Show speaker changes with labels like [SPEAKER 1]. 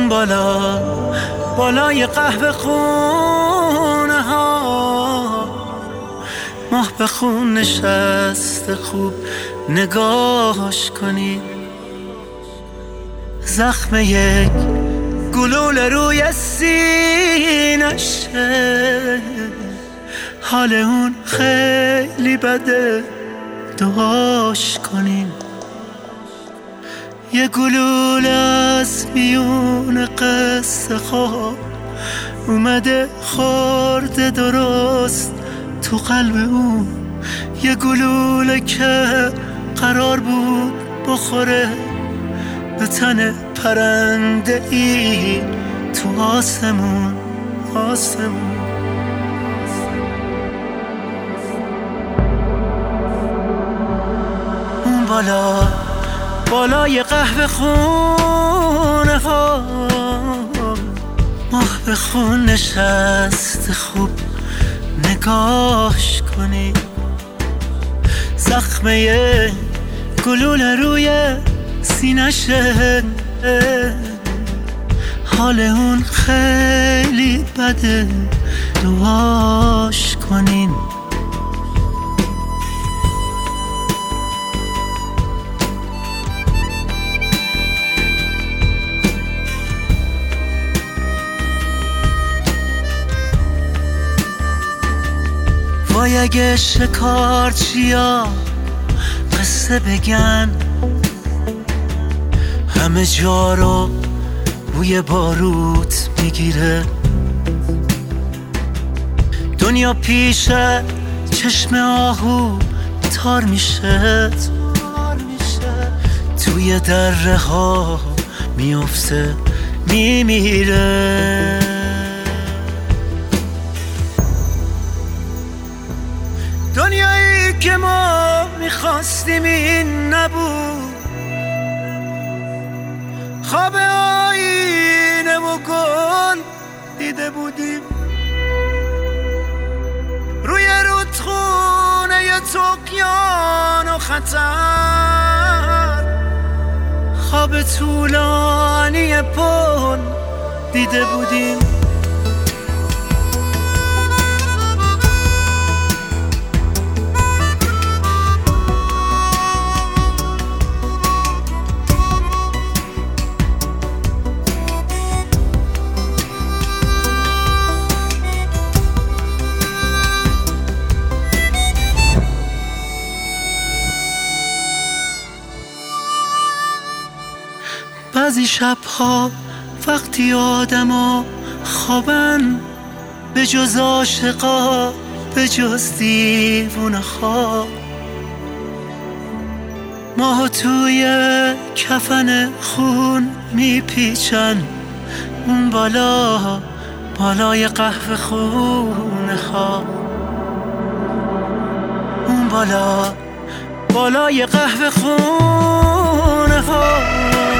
[SPEAKER 1] اون بالا بالای قهوه خونه ها ماه به خون نشسته، خوب نگاهش کنی. زخم یک گلوله روی سینشه، حال اون خیلی بده، دعاش کنین. یه گلوله از میون قصه خواب اومده خورده درست تو قلب اون. یه گلوله که قرار بود بخوره به تن پرنده ای تو آسمون. اون بالا بالای قهوه خونه ها ماه به خون نشسته، خوب نگاهش کنی. زخمه گلوله روی سینشه، حال اون خیلی بده، دعاش کنین. وای اگه شکارچیا قصه بگن، همه جا رو بوی باروت میگیره. دنیا پیش چشم آهو تار میشه، توی دره ها میفته میمیره. دنیایی که ما میخواستیم این نبود، خواب آینه و گل دیده بودیم. روی رودخونه ی طغیان و خطر، خواب طولانی پل دیده بودیم. بعضی شبها وقتی آدما خوابن، به جز عاشقا به جز دیوونه خواب، ماهو توی کفن خون میپیچن. اون بالا بالای قهوه خونه ها، اون بالا بالای قهوه خونه ها